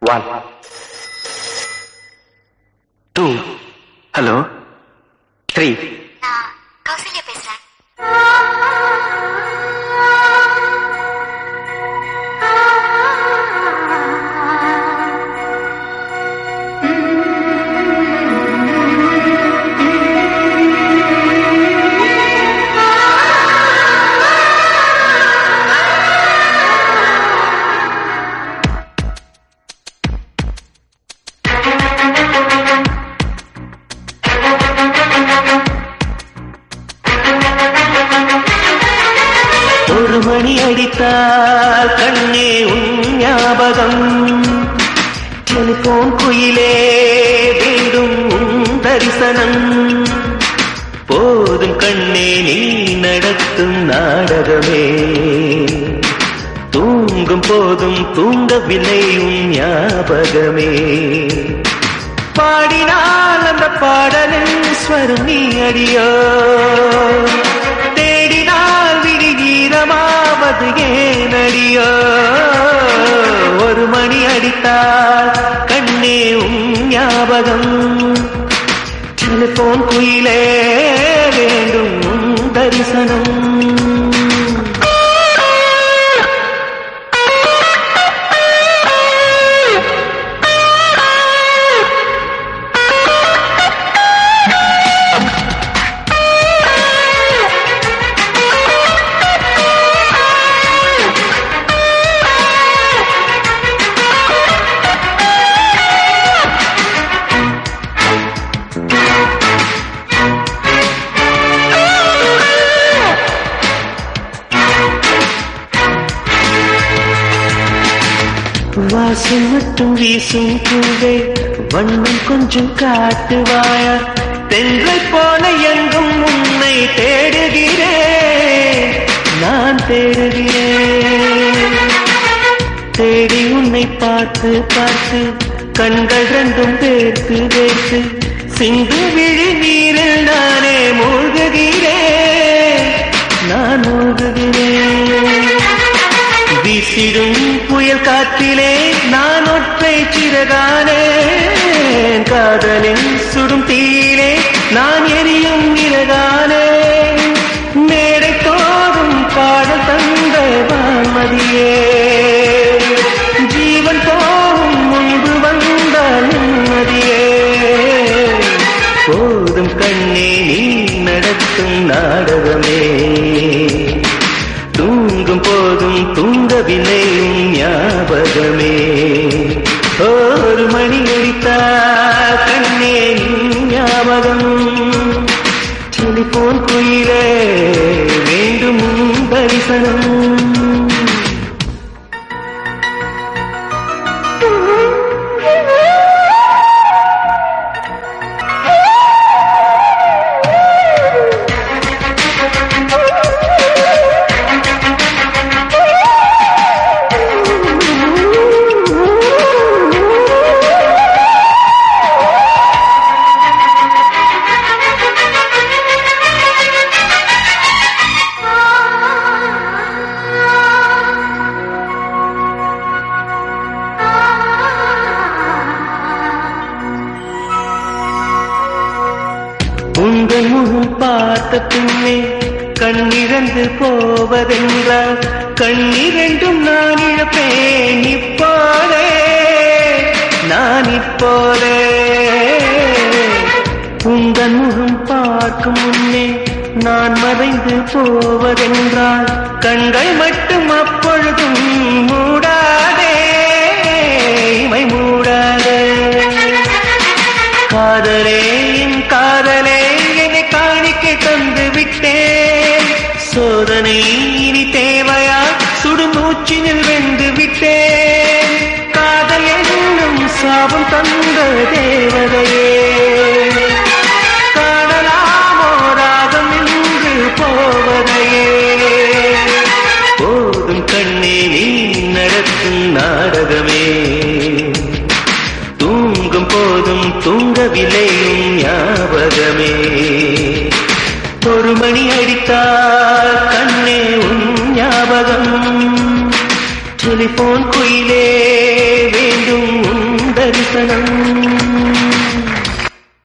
1 2 hello 3. நான் கௌசல்யா பேசுறேன். ஒரு மணி அடித்தால் கண்ணே உன் ஞாபகம், டெலிபோன் குயிலே வேண்டும் உன் தரிசனம். போதும் கண்ணே நீ நடத்தும் நாடகமே, தூங்கும் போதும் தூங்கவில்லை உன் ஞாபகமே. பாடினால் அந்த பாடலின் ஸ்வரம் நீ அடியோ, தேடினால் விடுகீரமாவது ஏனடியோ. ஒரு மணி அடித்தால் கண்ணே உன் ஞாபகம், டெலிபோன் குயிலே வேண்டும் உன் தரிசனம். வாசம் மட்டும் வீசும் பூவே, வண்ணம் கொஞ்சம் காட்டுவாயா. தென்றை போல எங்கும் உன்னை தேடுகிறேன், நான் தேடுகிறேன். தேடி உன்னை பார்த்து பார்த்து கண்கள் ரெண்டும் பேர்த்து பேர்த்து, சிந்து விழி நீரில் நானே மூழ்குகிறேன், நான் மூழ்குகிறேன். வீசிடும் புயல் காற்றிலே நான் ஒற்றை சிறகானே, காதலின் சுடும் தீயிலே நான் எரியும் இறகானே. மேடை தோறும் பாடல் தந்த வான்மதியே, ஜீவன் போகும் முன்பு வந்தால் நிம்மதியே. போதும் கண்ணே நீ நடத்தும் நாடகமே, தூங்கும் போதும் தூங்கவில்லை உன் ஞாபகமே. ஒரு மணி அடித்தா கண்ணே உன் ஞாபகம், டெலிபோன் குயிலே வேண்டும் உன் தரிசனம். உங்கள் முகம் பார்த்த பின்னே கண்ணிரண்டு போவதென்றால், கண்ணிரண்டும் நான் இழப்பேன் இப்போதே, நான் இப்போதே. உங்கள் முகம் பார்க்கும் முன்னே நான் மறைந்து போவதென்றால், கண்கள் மட்டும் அப்பொழுதும் மூடாதே, இமை மூடாதே. காதலே காதலே என்னை காணிக்கை தந்து விட்டேன், சோதனை இனி தேவையா சுடுமூச்சினில் வென்று விட்டேன். காதல் என்னும் சாபம் தந்த தேவதையே, காணலாமோ ராகம் என்று போவதையே. போதும் கண்ணே நீ நடத்தும் நாடகமே, தூங்கும் போதும் தூங்கவில்லையும் ஞாபகமே. ஒரு மணி அடித்தால் கண்ணே உன் ஞாபகம், டெலிபோன் குயிலே வேண்டும் உன் வசனம்